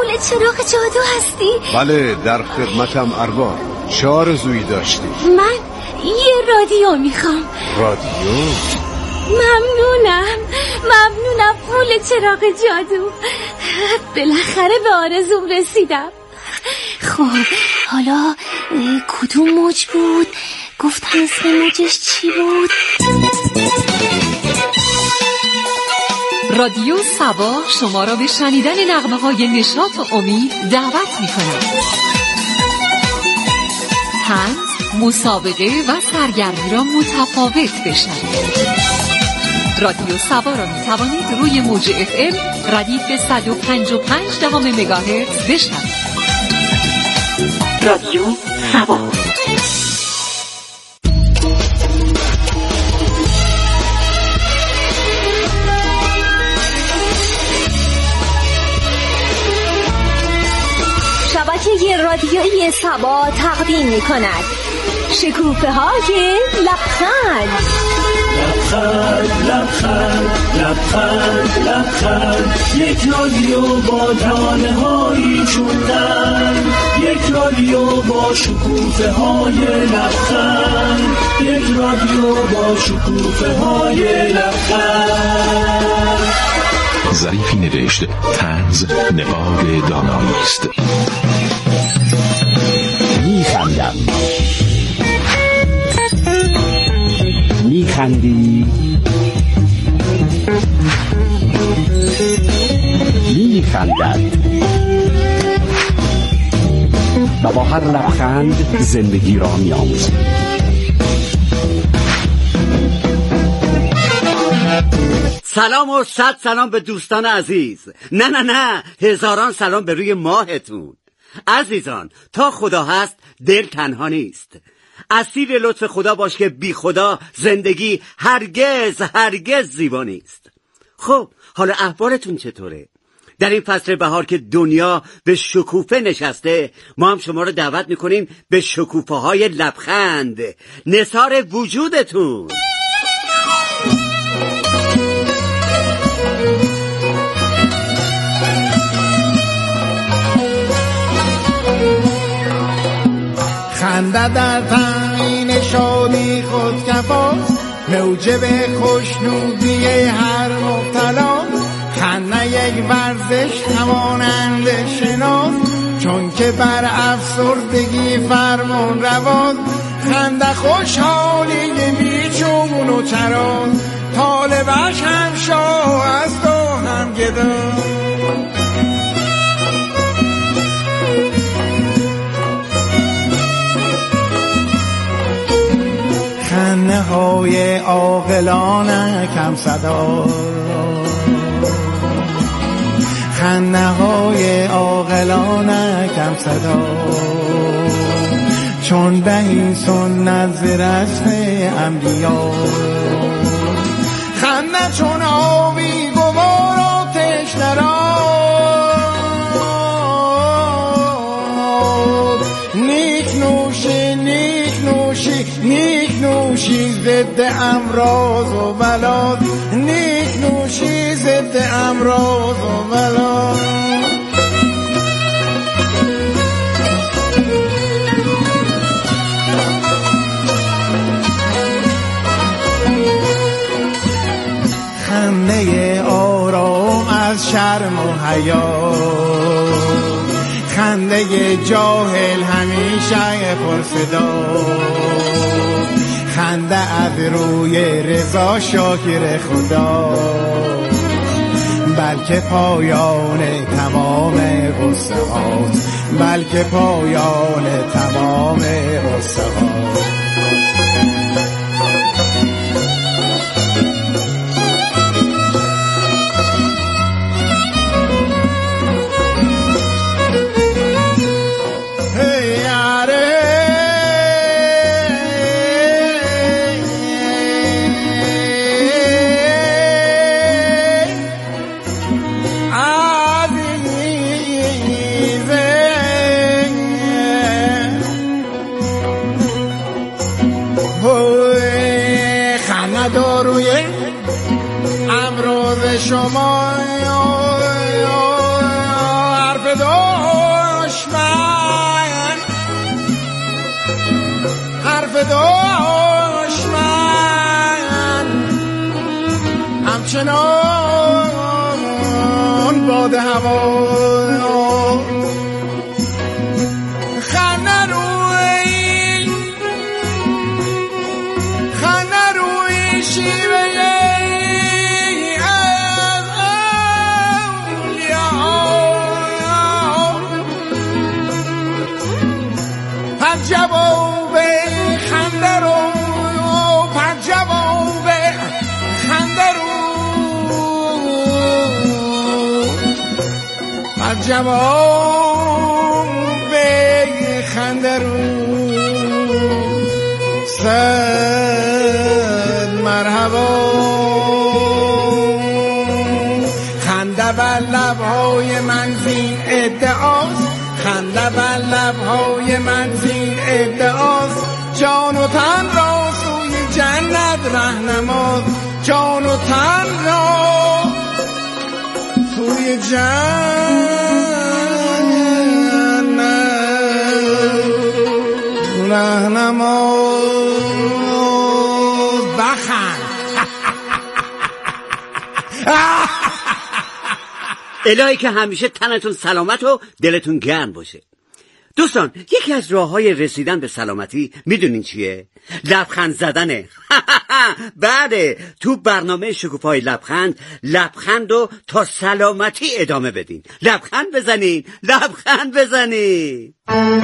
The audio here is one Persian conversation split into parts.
پول چراغ جادو هستی؟ بله، در خدمتم ارباب. چه آرزویی داشتی؟ من یه رادیو میخوام. رادیو؟ ممنونم پول چراغ جادو. بالاخره به آرزوم رسیدم. خب حالا کدوم موج بود؟ گفتن اسم موجش چی بود؟ رادیو سبا شما را به شنیدن نغمه‌های نشاط و امید دعوت می‌کند. طنز، مسابقه و سرگرمی را متفاوت بشنوید. رادیو سبا را می‌توانید روی موج FM ردیف 105.5 مگاهرتز بشنوید. رادیو سبا. شبکه رادیویی سبا تقدیم می‌کند شکوفه های لبخند. لبخند لبخند لبخند لبخند، یک رادیو با ترانه هایی چوندن، یک رادیو با شکوفه های لبخند، یک رادیو با شکوفه های لبخند. ظریفی نوشت، طنز نقاب دانایی است. میخندم، میخندی، میخندد و با هر لبخند زندگی را میآموزد. سلام و صد سلام به دوستان عزیز. نه هزاران سلام به روی ماهتون. عزیزان، تا خدا هست دل تنها نیست. اسیر لطف خدا باش که بی خدا زندگی هرگز زیبا نیست. خب حالا احوالتون چطوره؟ در این فصل بهار که دنیا به شکوفه نشسته، ما هم شما رو دعوت میکنیم به شکوفه های لبخند، نثار وجودتون. خنده در تنین شادی خود کفاست، موجب خوشنودی هر مبتلا. خنده یک ورزش توانند شناس، چون که بر افسردگی فرمان رواست. خنده خوشحالی بیچون و چراست، طالبش هم شاه است و هم گدا. خنده های عاقلانه کم صدا، خنده های عاقلانه کم صدا، چون به این سنت ز رسم انبیا. خنده چون آبی گوار آتش درآب، نیک نوشی نیک نوشی نیک نوشی ضد امراض و بلاد، نیک نوشی ضد امراض و بلاد. خنده آرام از شرم و حیا، خنده جاهل همیشه پرصدا. خنده از روی رضا شاکر خدا، بلکه پایان تمام غصه هاست، بلکه پایان تمام غصه هاست. داروی امراض شما حرف دار چنان باد هوا خنده روی شیوه جواب خنده رو پر جواب خنده رو پر جواب خنده رو صد مرحبا خنده بر لبهای من زین ادعاست خنده بر لبهای من زین ادعاست جان و تن را سوی جنت رهنماست جان و تن را سوی جنت رهنماست بخند الهی که همیشه تنتون سلامت و دلتون گرم باشه. دوستان، یکی از راه‌های رسیدن به سلامتی میدونین چیه؟ لبخند زدنه. بعد تو برنامه شکوفای لبخند رو تا سلامتی ادامه بدین. لبخند بزنین، لبخند بزنین.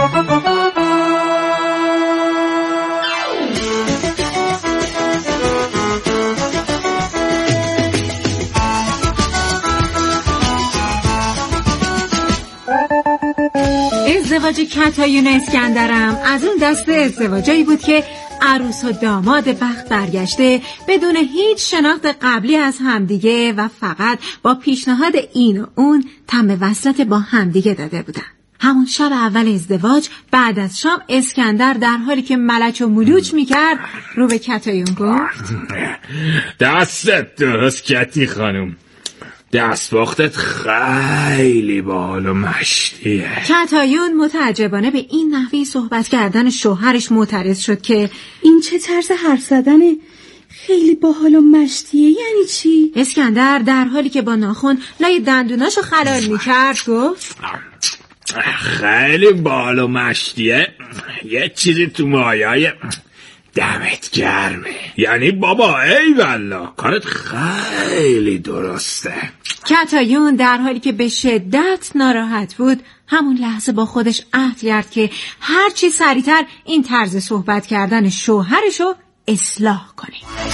ازدواج کتایون اسکندرم از اون دست ازدواجایی بود که عروس و داماد بخت برگشته بدون هیچ شناخت قبلی از همدیگه و فقط با پیشنهاد این و اون تم وصلت با همدیگه داده بودن. همون شب اول ازدواج بعد از شام اسکندر در حالی که ملچ و ملوچ میکرد رو به کتایون گفت: دستت درست کتی خانم، دستپختت خیلی باحال و مشتیه. کتایون متعجبانه به این نحوه صحبت کردن شوهرش معترض شد که این چه طرز حرف زدنه؟ خیلی باحال و مشتیه یعنی چی؟ اسکندر در حالی که با ناخن لای دندوناشو خلال میکرد گفت: خیلی باحال و مشتیه، یه چیزی تو مایای دمت گرمه. یعنی بابا ای والله کارت خیلی درسته. کتایون در حالی که به شدت ناراحت بود همون لحظه با خودش عهد کرد که هرچی سریعتر این طرز صحبت کردن شوهرشو اصلاح کنه.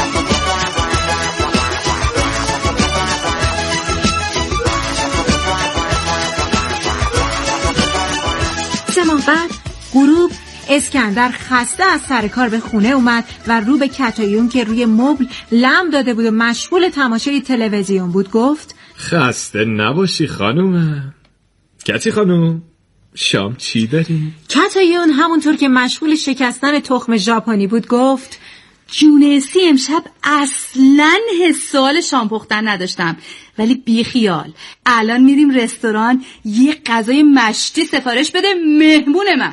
3 ماه بعد غروب اسکندر خسته از سر کار به خونه اومد و رو به کتایون که روی مبل لم داده بود و مشغول تماشای تلویزیون بود گفت: خسته نباشی خانومم. کتی خانوم، شام چی داری؟ کتایون همونطور که مشغول شکستن تخم ژاپنی بود گفت: جونسی امشب اصلاً حس سوال شام پختن نداشتم، ولی بی خیال الان میریم رستوران یه غذای مشتی سفارش بده مهمون من.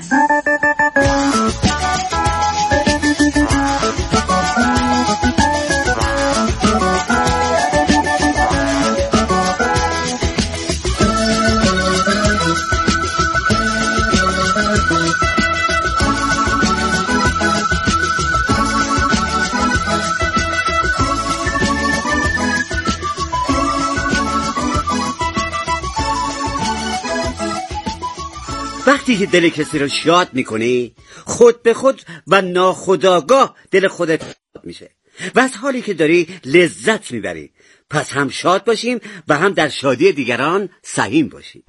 وقتی که دل کسی رو شاد میکنی خود به خود و ناخودآگاه دل خودت شاد میشه و از حالی که داری لذت میبری. پس هم شاد باشیم و هم در شادی دیگران سهیم باشیم.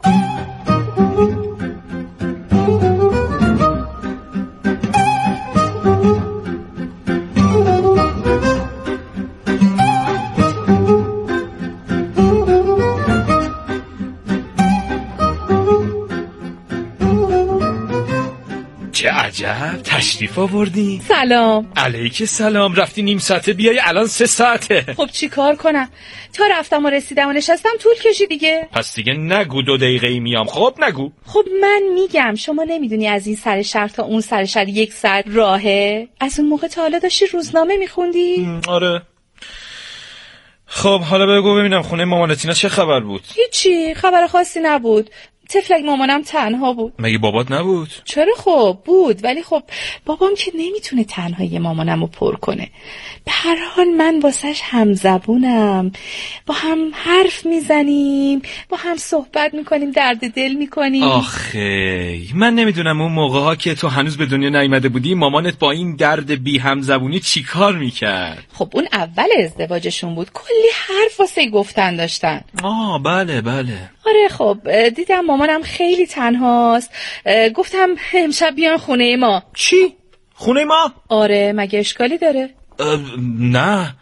چه عجب تشریف آوردی. سلام. علیک سلام. رفتی نیم ساعته بیای الان 3 ساعته. خب چی کار کنم؟ تا رفتم و رسیدم و نشستم طول کشید دیگه. پس دیگه نگو 2 دقیقه میام. خب نگو. خب من میگم شما نمیدونی از این سر شهر تا اون سر شهر 1 ساعت راهه؟ از اون موقع تا حالا داشتی روزنامه میخوندی؟ آره. خب حالا بگو ببینم خونه مامانتینا چه خبر بود؟ هیچی، خبر خاصی نبود. طفلک مامانم تنها بود. مگه بابات نبود؟ چرا خب بود، ولی خب بابام که نمیتونه تنهایی مامانم رو پر کنه. به هر حال من واسش همزبونم، با هم حرف میزنیم، با هم صحبت میکنیم، درد دل میکنیم. آخه من نمیدونم اون موقع ها که تو هنوز به دنیا نیامده بودی مامانت با این درد بی همزبونی چی کار میکرد؟ خب اون اول ازدواجشون بود، کلی حرف واسه گفتن داشتن. بله. آره خب دیدم مامانم خیلی تنهاست، گفتم امشب بیان خونه ما. چی؟ خونه ما؟ آره، مگه اشکالی داره؟ نه،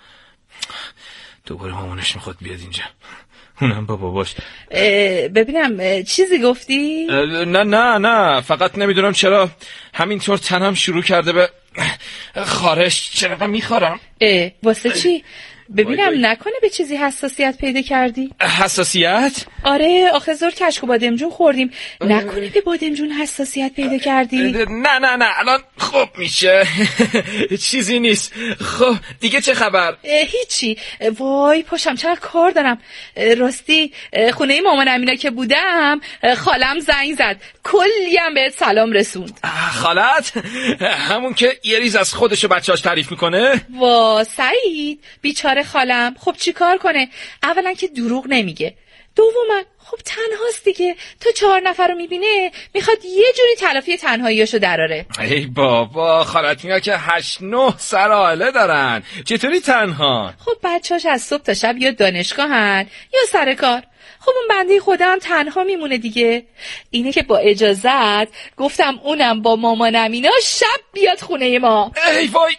دوباره مامانش میخواد بیاد اینجا، اونم با باباش. ببینم چیزی گفتی؟ نه فقط نمیدونم چرا همینطور تنم شروع کرده به خارش. چرا میخورم؟ واسه چی؟ ببینم نکنه به چیزی حساسیت پیدا کردی؟ حساسیت؟ آره، آخه زور کشک و بادمجون خوردیم، نکنه به بادمجون حساسیت پیدا کردی؟ نه الان خوب میشه. چیزی نیست. خب دیگه چه خبر؟ هیچی. وای پاشم چقدر کار دارم. راستی خونه مامان امینا که بودم خالم زنگ زد، کلی هم بهت سلام رسوند. خالت؟ همون که یه ریز از خودش و بچه‌اش تعریف میکنه؟ وا سعید بیچاره خالم، خب چی کار کنه؟ اولا که دروغ نمیگه، دوما خب تنهاست دیگه، تو 4 نفر رو میبینه میخواد یه جوری تلافی تنهاییاشو دراره. ای بابا، خالتینا که 8-9 سر دارن، چطوری تنها؟ خب بچه‌اش از صبح تا شب یا دانشگاهن یا سر کار. خب اون بنده خدا هم تنها میمونه دیگه. اینه که با اجازت گفتم اونم با مامانم اینا شب بیاد خونه ما. ای وای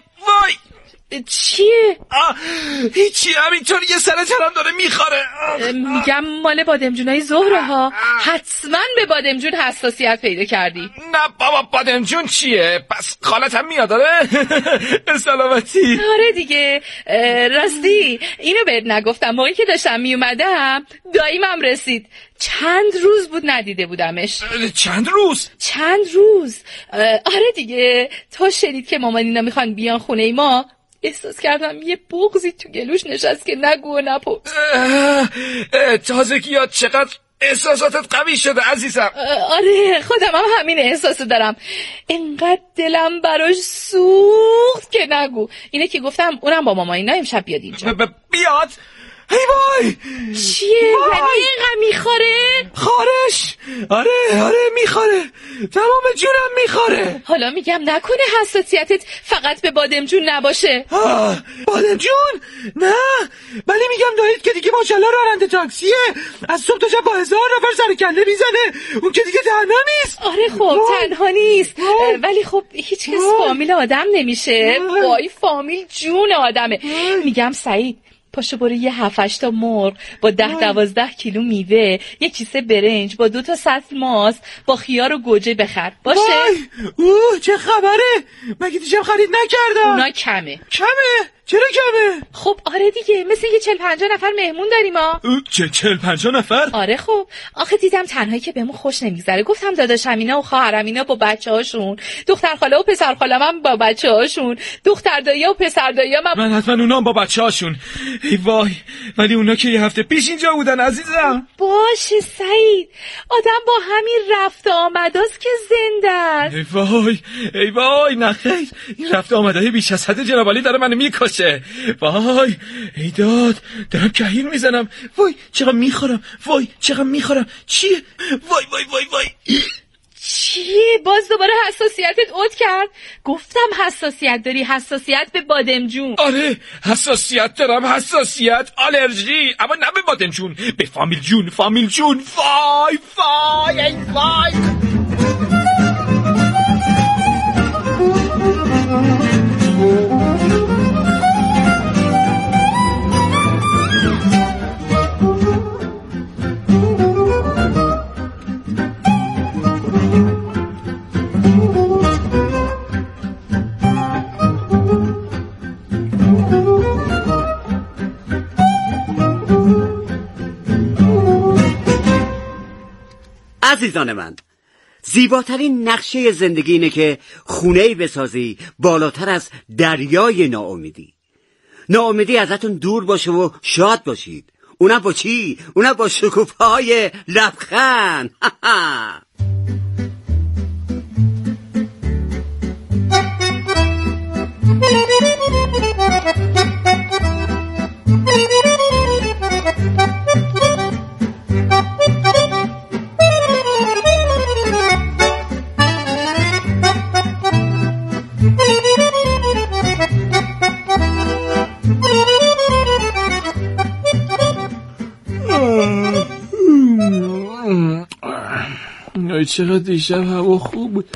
چیه؟ هیچی، همینطور یه سر ترم داره میخوره. میگم مال بادمجونای زهره ها، حتما به بادمجون حساسیت پیدا کردی. نه بابا، بادمجون چیه؟ پس خالت هم میاد داره؟ سلامتی. آره دیگه. راستی اینو بهت نگفتم، موقعی که داشتم میومدم داییمم رسید، چند روز بود ندیده بودمش. چند روز؟ آره دیگه، تو شنید که مامان اینا میخوان بیان خونه ما، احساس کردم یه بغضی تو گلوش نشست که نگو و نپرس. تازگی ها چقدر احساساتت قوی شده عزیزم. آره خودم هم همین احساسو دارم، انقدر دلم براش سوخت که نگو. اینه که گفتم اونم با ماما اینا امشب بیاد اینجا. بیاد؟ هی وای چیه؟ یعنی اینقدر میخوره؟ خارش؟ آره میخوره، تمام جونم میخوره. حالا میگم نکنه حساسیتت فقط به بادمجون نباشه. بادمجون؟ نه، ولی میگم دایید که دیگه ماشاءالله راننده تاکسیه، از صبح تا شب با 1000 نفر سر کله میزنه، اون که دیگه تنها نیست. آره خب تنها نیست، ولی خب هیچ کس فامیل آدم نمیشه. وای فامیل جون آدمه. میگم سعید پاشو برو یه 7-8 تا مرغ با 10-12 کیلو میوه، یه کیسه برنج با 2 تا سطل ماست با خیار و گوجه بخر باشه. چه خبره؟ مگه دیشب خرید نکردم؟ اونا کمه. چرا کمه؟ خب آره دیگه، مثل یه 40-50 نفر مهمون داریم ما. 40-50 نفر؟ آره خب آخه دیدم تنهایی که بهمون خوش نمیگذره، گفتم داداشم اینا و خواهرم اینا با بچه‌هاشون، دختر خاله و پسر خالم هم با بچه‌هاشون، دختر دایی و پسر دایی هم. من حتما اونا هم با بچه‌هاشون. ای وای، ولی اونا که یه هفته پیش اینجا بودن عزیزم. باشه سعید، آدم با همین رفت آمداست که زنده است. ای وای نه خیر، این رفت آمدای بیش از حد جناب علی داره منو میکشه. وای ای داد، دارم کهیر میزنم. وای چقدر میخورم. چیه؟ وای چیه؟ باز دوباره حساسیتت عود کرد؟ گفتم حساسیت داری، حساسیت به بادمجون. آره حساسیت دارم، حساسیت، آلرژی، اما نه به بادمجون، به فامیل جون. وای عزیزان من، زیباترین نقشه زندگی اینه که خونه‌ای بسازی بالاتر از دریای ناامیدی. ناامیدی ازتون دور باشه و شاد باشید. اونم با چی؟ اونم با شکوفه‌های لبخند. چقدر دیشب هوا خوب بود.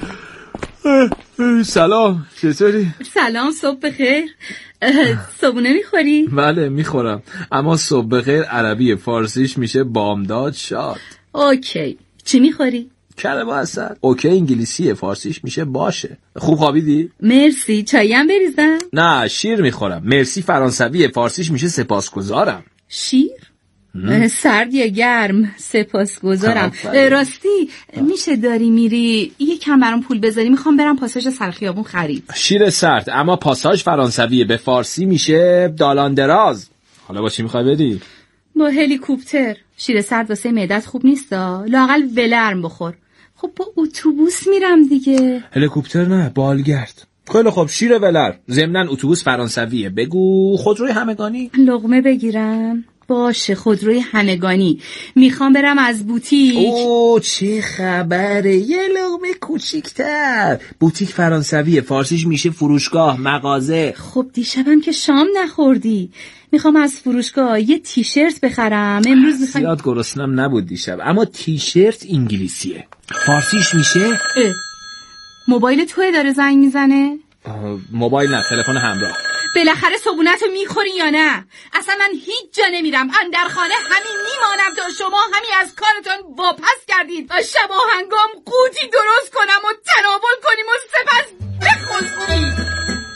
سلام، چطوری؟ سلام، صبح بخیر. صبحونه میخوری؟ بله میخورم، اما صبح بخیر عربی، فارسیش میشه بامداد شاد. اوکی، چی میخوری؟ کلمه اصلا اوکی انگلیسیه، فارسیش میشه باشه. خوب خوابیدی؟ مرسی. چایی هم بریزم؟ نه، شیر میخورم. مرسی فرانسویه، فارسیش میشه سپاسگزارم. شیر؟ سرد یا گرم؟ سپاسگزارم. راستی میشه داری میری یکم برام پول بذاری؟ میخوام برم پاساژ سرخیابون خرید. شیر سرد، اما پاساژ فرانسویه، به فارسی میشه دالان دراز. حالا با چی میخوای بدی؟ با هلیکوپتر. شیر سرد واسه معدت خوب نیستا، لااقل ولرم بخور. خب با اتوبوس میرم دیگه. هلیکوپتر نه، بالگرد. خیلی خب، شیر ولر. ضمناً اتوبوس فرانسویه. بگو خودروی همگانی. لقمه بگیرم؟ باشه، خودروی همگانی. میخوام برم از بوتیک. اوه چه خبره، یه لقمه کوچیکتر. بوتیک فرانسویه، فارسیش میشه فروشگاه، مغازه. خب دیشبم که شام نخوردی. میخوام از فروشگاه یه تیشرت بخرم. امروز میخوام. زیاد گرسنم نبود دیشب، اما تیشرت انگلیسیه، فارسیش میشه موبایل توی داره زنگ میزنه؟ موبایل نه، تلفن همراه. بالاخره صبونتو میخوری یا نه؟ اصلا من هیچ جا نمیرم، اندر خانه همین میمانم تا شما همین از کارتون واپس کردید و شب و هنگام قوطی درست کنم و تناول کنیم و سپس بخوزونیم.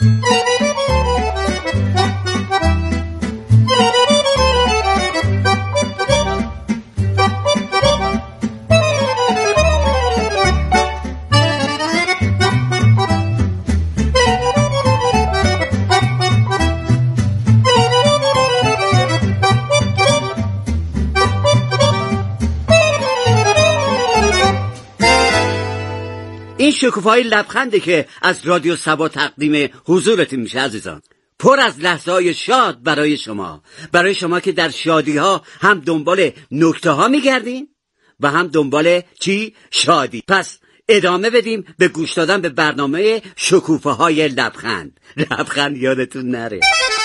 این شکوفه‌های لبخنده که از رادیو سبا تقدیم حضورتون میشه عزیزان. پر از لحظه‌های شاد برای شما که در شادی‌ها هم دنبال نکته‌ها میگردین و هم دنبال چی؟ شادی. پس ادامه بدیم به گوش دادن به برنامه شکوفه‌های لبخند. لبخند یادتون نره.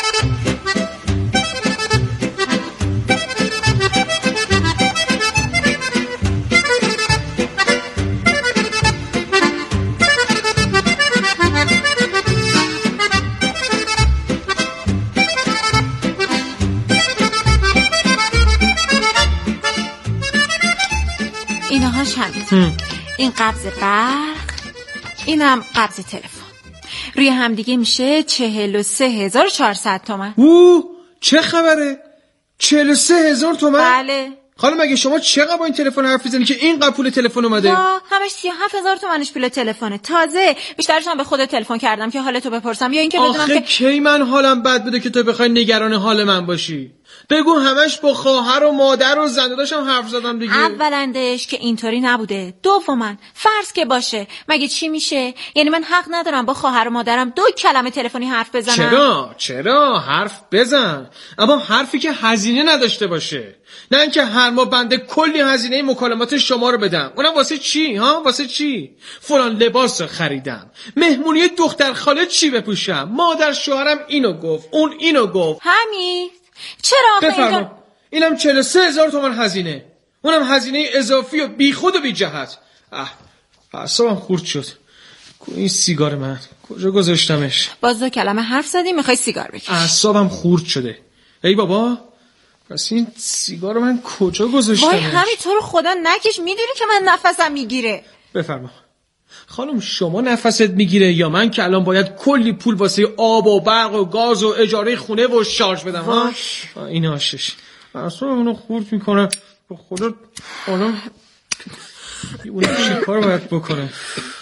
این قبض برق، اینم قبض تلفن. روی همدیگه میشه 43,400 تومان. چه خبره؟ 43,000 تومان؟ بله. خانم مگه شما چقدر با این تلفن حرف میزنی که اینقدر پول تلفن اومده؟ همش 37,000 تومنش پول تلفنه. تازه بیشترش هم به خودت تلفن کردم که حالتو بپرسم یا اینکه بدونم که کی من حالم بد بوده که تو بخوای نگران حال من باشی؟ بگو همش با خواهر و مادر و زنده داشتم حرف زدم دیگه. اولندش که اینطوری نبوده، دوما فرض که باشه مگه چی میشه؟ یعنی من حق ندارم با خواهر و مادرم 2 کلمه تلفنی حرف بزنم؟ چرا حرف بزن، اما حرفی که هزینه نداشته باشه. نه اینکه هر ماه بنده کلی هزینه مکالمات شما رو بدم. اونم واسه چی ها؟ واسه چی؟ فلان لباس خریدم، مهمونی دختر خاله چی بپوشم، مادر شوهرم اینو گفت، اون اینو گفت. همین. چرا بفرما. اینم 43,000 تومان هزینه، اونم هزینه اضافی و بیخود و بی جهت. اعصابم خورد شد. این سیگار من کجا گذاشتمش؟ باز 2 کلمه حرف زدی میخوای سیگار بکشی؟ اعصابم خورد شده. ای بابا، پس این سیگار من کجا گذاشتمش؟ وای همین تو رو خدا نکش، میدونی که من نفسم میگیره. بفرما. خانم شما نفست میگیره یا من که الان باید کلی پول واسه آب و برق و گاز و اجاره خونه و شارژ بدم ها؟ این آشش اصلا اونو خورد میکنه. به خدا حالا اونو چی کار باید بکنه؟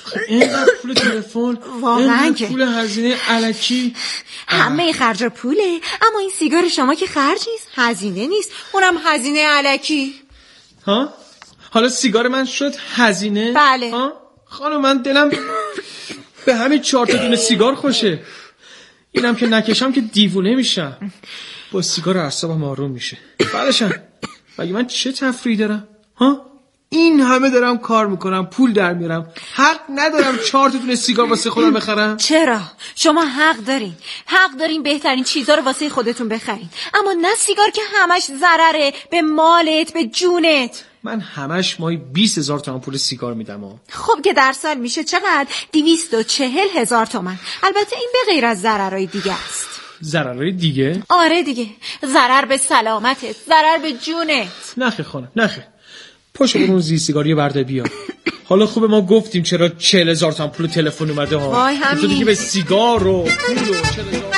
اینقدر پول تلفن، واقعا که پول هزینه الکی، همه خرج پوله. اما این سیگار شما که خرج نیست، هزینه نیست، اونم هزینه الکی. ها؟ حالا سیگار من شد هزینه؟ بله. ها؟ خانم من دلم به همین 4 تا دونه سیگار خوشه. اینم که نکشم که دیوونه میشم. با سیگار اعصابم آروم میشه. بعدشم مگه من چه تفریحی دارم؟ ها؟ این همه دارم کار میکنم، پول در میارم، حق ندارم 4 تا دونه سیگار واسه خودم بخرم؟ چرا؟ شما حق دارین بهترین چیزا رو واسه خودتون بخرین، اما نه سیگار که همش ضرره به مالت، به جونت. من همش ماهی 20,000 تومان پول سیگار میدم. خب که در سال میشه چقدر؟ 240,000 تومان. البته این به غیر از ضررهای دیگه است. ضررهای دیگه؟ آره دیگه، ضرر به سلامتت، ضرر به جونت. نخه خانم، نخه. پاشو برون زیر سیگاری برده بیا. حالا خوبه ما گفتیم چرا 40,000 تومان پول تلفن اومده ها. وای همین. تو دیگه به سیگار و پول و 40,000.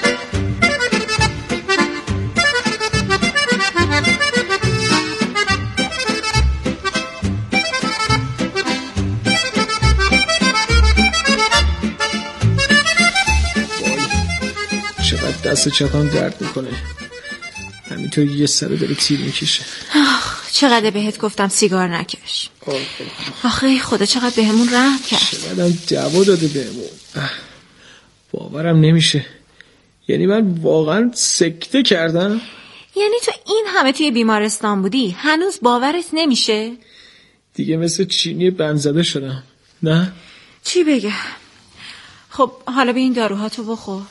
چقدر دست چپم درد میکنه. همینطور یه سر داره تیر میکشه. چقدر بهت گفتم سیگار نکش. آخه خدا چقدر بهمون رحم کرد. چقدرم دوا داده بهمون. باورم نمیشه. یعنی من واقعا سکته کردم؟ یعنی تو این همه توی بیمارستان بودی هنوز باورت نمیشه؟ دیگه مثل چینی بنزده شدم. نه؟ چی بگم؟ خب حالا به این داروها تو بخور.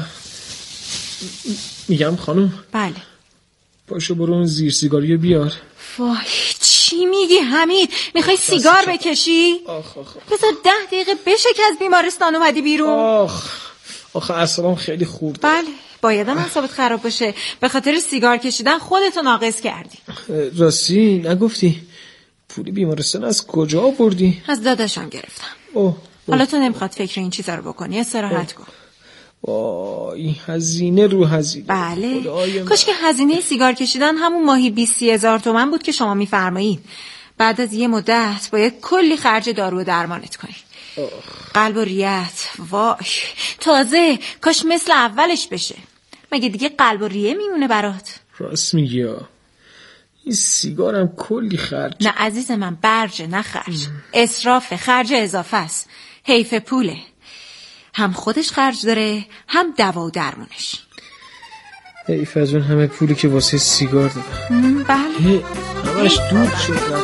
میگم خانم. بله. پاشو برو زیر سیگاری بیار. وای چی میگی حمید؟ میخوای سیگار بکشی؟ بذار 10 دقیقه بشه که از بیمارستان اومدی بیرون. آخه اعصابم خیلی خورد. بله بایدم اعصابت خراب باشه. به خاطر سیگار کشیدن خودتو ناقص کردی. راستی نگفتی پولی بیمارستان از کجا آوردی؟ از داداشم گرفتم. حالا تو نمیخواد فکر این چیزا رو بکنی، استراحت کن. وای هزینه رو هزینه. بله کاش که هزینه سیگار کشیدن همون ماهی 20,000 تومان بود که شما میفرمایید. بعد از یه مدت باید کلی خرج دارو و درمانت کنی. قلب و ریت، وای تازه کاش مثل اولش بشه. مگه دیگه قلب و ریه میمونه برات؟ راست میگی این سیگارم کلی خرج. نه عزیز من، برجه نه خرج. اسراف، خرج اضافه است. حیف پوله. هم خودش خرج داره هم دوا و درمونش. حیف از اون همه پولی که واسه سیگار دادم. بله همش دود شد.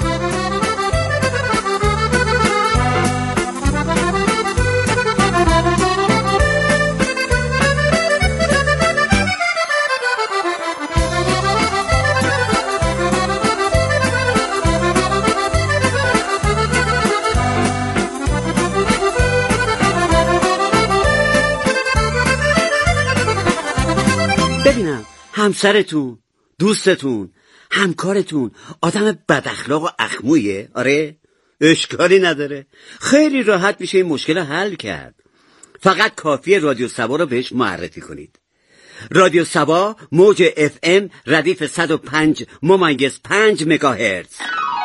ببینم همسرتون، دوستتون، همکارتون آدم بد اخلاق و اخمویه؟ آره؟ اشکالی نداره، خیلی راحت میشه این مشکل حل کرد. فقط کافیه رادیو سبا رو بهش معرفی کنید. رادیو سبا موج FM ردیف 105.5 مگاهرتز.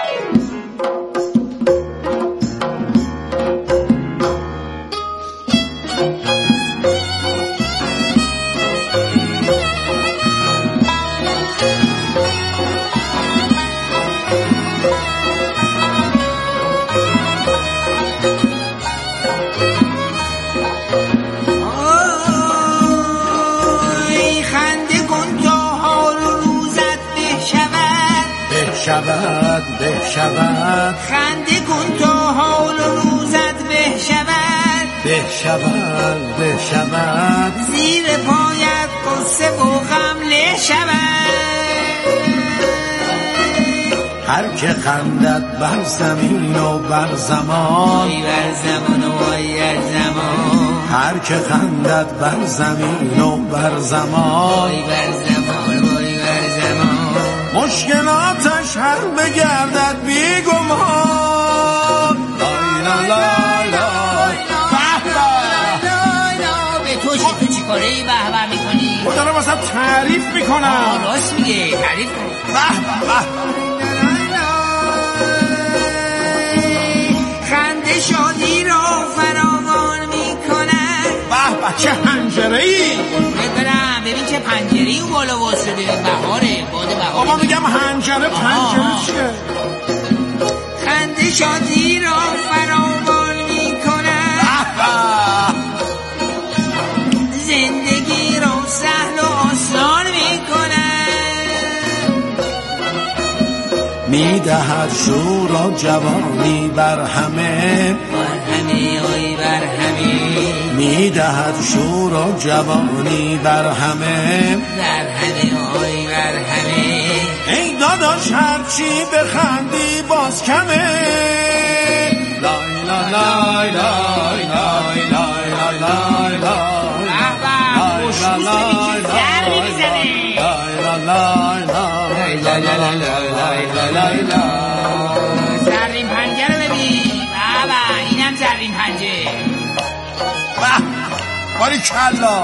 بشود خنده کن تا حال و روزت بشود زیر پایت قصه و غم له شود. هر که خندد بر زمین و بر زمان، وای بر زمان و وای بر زمان، هر که خندد بر زمین و بر زمان، وای بر زمان وای بر زمان، مشکلاتش حل بگردد بیگمان. لای لا لای لای به تو چی کاره ای به به میکنی؟ خود دارم واسه تعریف میکنم. راست میگه، تعریف کن. خنده شادی را چه حنجره‌ای؟ برم ببین چه پنجره‌ای اون بالا واسه بهاره باد بهاره. بابا میگم حنجره پنجره چیه؟ خنده شادی را فراوان میکنه، زندگی را سهل و آسان میکنه، میدهد شور و جوانی بر همه، بر همه آی بر همه، میدهد شور و جوانی بر همه، در همه آی بر همه. ای داداش هرچی بخندی باز کمه. لای لای لای لای لای لای لای لای لای. زرین پنجه رو ببین بابا، اینم زرین پنجه. باریکلا.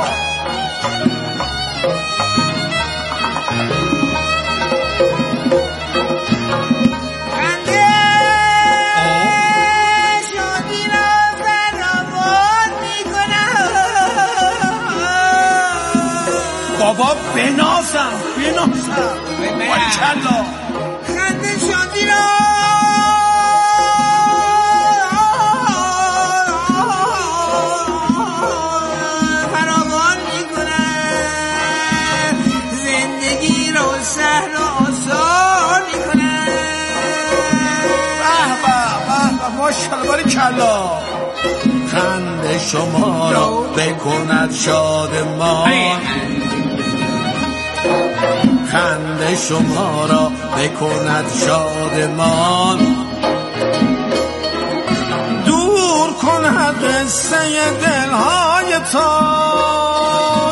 بابا بنازم باریکلا. خنده شادی را فراوان میکنه، زندگی رو سهل و آسان میکنه. به ماشاءالله باریکلا. خنده شما را بکند شادمان، خنده شما را بکند شادمان، دور کند قصه دلهایتان.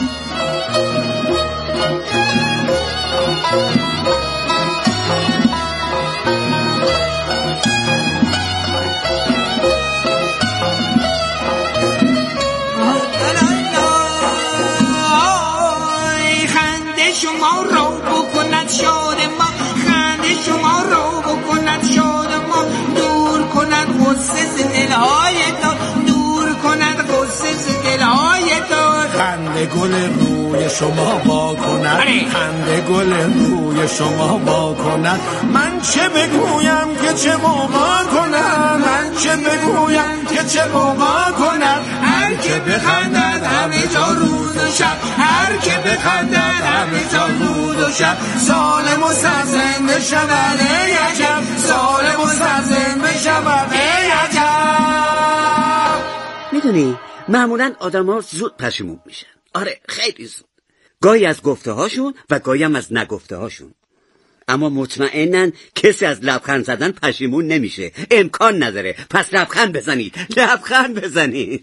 شما رو بکند شاد ما، خنده شما رو بکند شاد ما، دور کند غصه ز دلهای تو، دور کند غصه ز دلهای تو. خنده گل روی شما با کند، خنده گل روی شما با کند. من چه بگویم که چه موقع کند، من چه بگویم که چه موقع کند. هر که بخندد همه جا روز و شب، هر که بخندد همه جا روز و شب. سالم و سرزنده شود ای عجب، سالم و سرزنده شود ای عجب. میدونی معمولا آدم ها زود پشیمون میشن. آره خیلی زود، گاهی از گفته هاشون و گاهی هم از نگفته هاشون. اما مطمئنن کسی از لبخند زدن پشیمون نمیشه، امکان نداره. پس لبخند بزنید، لبخند بزنید.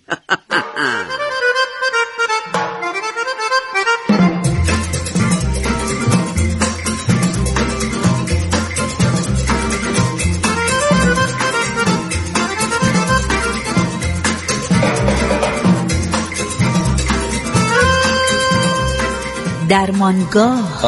درمانگاه.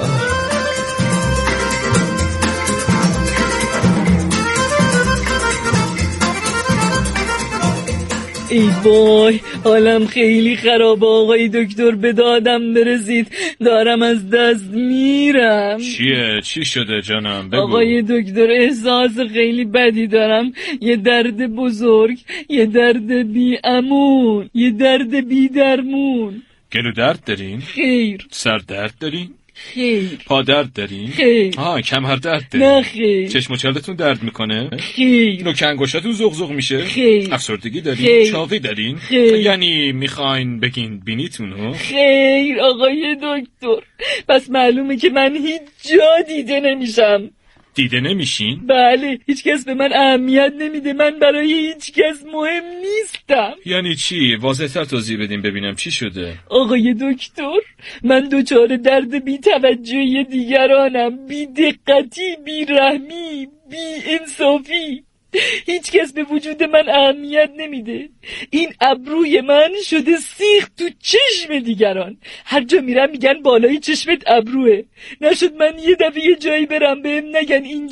ای وای، حالم خیلی خرابه آقای دکتر، به دادم برسید، دارم از دست میرم. چیه؟ چی شده جانم؟ بگو. آقای دکتر احساس خیلی بدی دارم، یه درد بزرگ، یه درد بی امون، یه درد بی درمون. گلو درد دارین؟ خیر. سر درد دارین؟ خیر. پا درد دارین؟ خیر. کمر درد دارین؟ نه خیر. چشم و چلتون درد میکنه؟ خیر. نوک انگشتاتون زغزغ میشه؟ خیر. افسردگی دارین؟ خیر. چاقی دارین؟ خیر. یعنی میخواین بگین بینیتونو؟ خیر آقای دکتر، پس معلومه که من هیچ جا دیده نمیشم. دیده نمیشین؟ بله، هیچ کس به من اهمیت نمیده، من برای هیچ کس مهم نیستم. یعنی چی؟ واضح‌تر توضیح بدین ببینم چی شده. آقای دکتر، من دچار درد بی توجهی دیگرانم، بی دقتی، بی رحمی، بی انصافی. هیچ کس به وجود من اهمیت نمیده. این ابروی من شده سیخ تو چشم دیگران. هر جا میرم میگن بالای چشمت ابروه. نشد من یه دفعه یه جایی برم بهم نگن این